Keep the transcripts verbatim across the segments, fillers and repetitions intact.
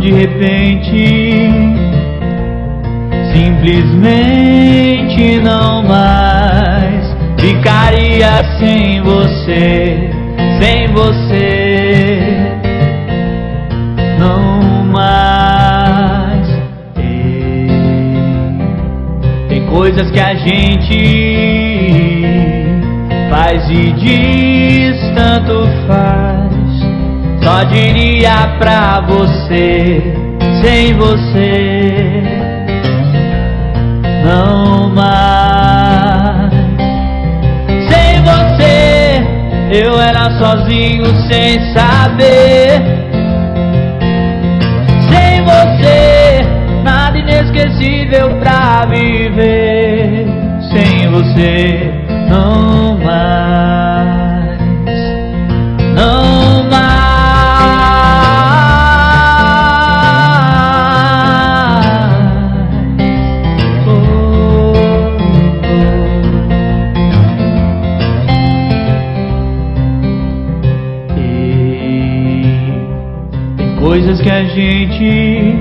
de repente, simplesmente não mais ficaria sem você, sem você, não mais. Ei, tem coisas que a gente faz e diz tanto faz. Só diria pra você, sem você, não mais. Sem você, eu era sozinho sem saber. Sem você, nada inesquecível pra viver. Sem você, não mais, não mais. Coisas que a gente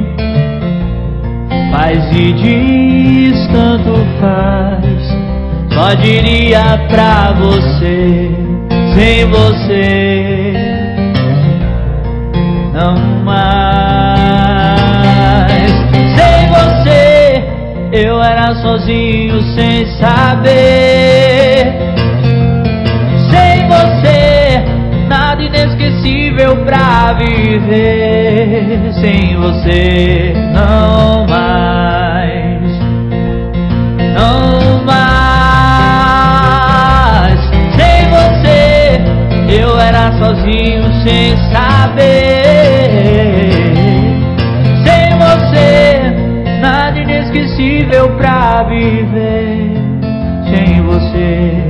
faz e diz tanto faz. Só diria pra você, sem você, não mais. Sem você, eu era sozinho sem saber. Sem você, nada inesquecível pra viver. Sem você, não mais, não mais. Sem você, eu era sozinho sem saber. Sem você, nada inesquecível pra viver. Sem você,